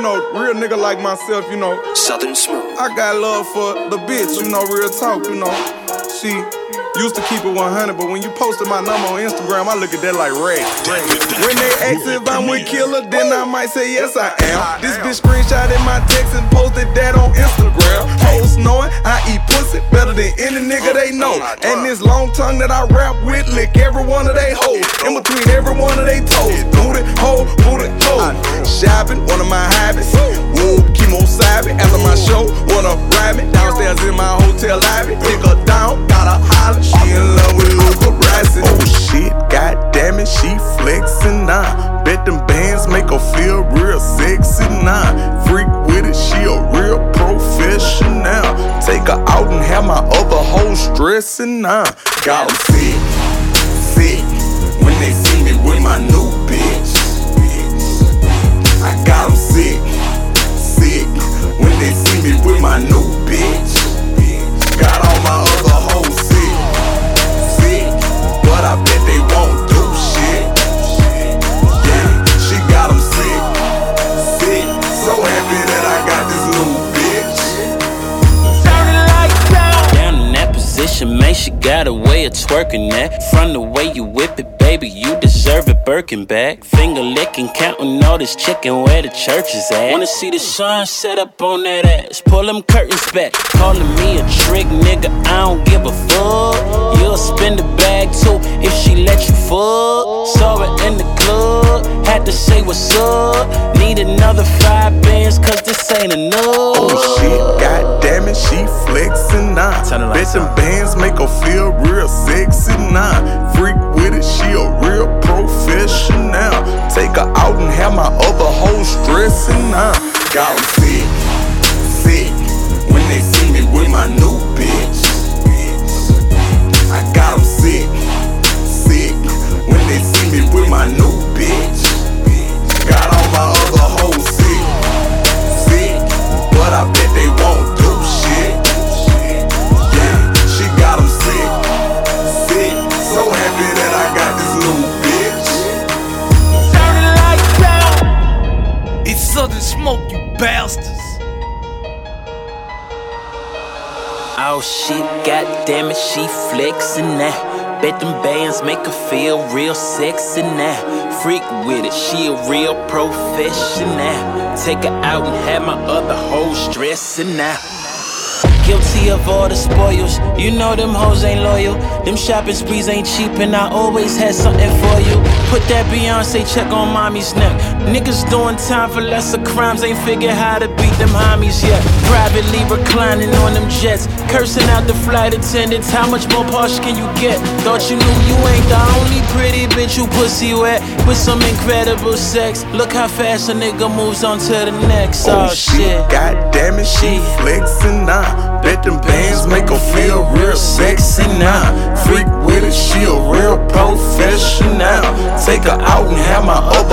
real nigga like myself, Southern Smooth. I got love for the bitch, real talk, She used to keep it 100, but when you posted my number on Instagram, I look at that like rag. When they ask if I'm with Killer, then I might say yes I am. This bitch screenshotted my text and posted that on Instagram. Hoes knowing I eat pussy better than any nigga they know. And this long tongue that I rap with, lick every one of they hoes. In between every one of they toes. Booty hole, booty hole. Shopping, one of my habits. Woo, chemo savvy. After my show, wanna ride me downstairs in my hotel lobby. Pick her down, gotta holler. She in love with Luca Brasi. Oh shit, goddamn it, she flexin' now. Bet them bands make her feel real sexy now. Freak with it, she a real professional. Take her out and have my other hoes stressing now. Got them sick, when they see me with my new bitch. I got them sick, when they see me with my new bitch. Got all my other hoes sick, but I bet they won't do shit. Yeah, she got them sick, so happy that I got this new bitch. Turn the lights down. Down in that position, man, she got a way of twerking that. From the way you whip it, baby, you deserve a Birkin bag. Finger licking, counting all this chicken where the church is at. Wanna see the sun set up on that ass. Pull them curtains back. Calling me a trick, nigga, I don't give a fuck. You'll spend the bag too if she let you fuck. Saw her in the club, had to say what's up. Need another 5 bands, cause this ain't enough. Oh shit, goddamn it, she flexin' now. Bet them bands make her feel real sexy now. Freak with it, she a real professional. Take her out and have my other hoes stressing now. Got them sick, when they see me with my new bitch. I got them sick, when they see me with my new bitch. Got all my other hoes sick, but I bet they won't do shit. Yeah, she got them sick, so happy that I got this new bitch. Turn the lights down. It's Southern Smoke, you bastards. Oh shit, goddamn it, she flexin' now. Bet them bands make her feel real sexy now. Freak with it, she a real professional. Take her out and have my other hoes stressin' now. Guilty of all the spoils, you know them hoes ain't loyal. Them shopping sprees ain't cheap and I always had something for you. Put that Beyonce check on mommy's neck. Niggas doing time for lesser crimes, ain't figure how to beat them homies yet. Privately reclining on them jets, cursing out the flight attendants. How much more posh can you get? Thought you knew you ain't the only pretty bitch you pussy wet. With some incredible sex, look how fast a nigga moves on to the next. Oh shit, goddamn it, she flexin' now. Bet them bands make her feel real sexy now. Freak with it, she a real professional. Take her out and have my other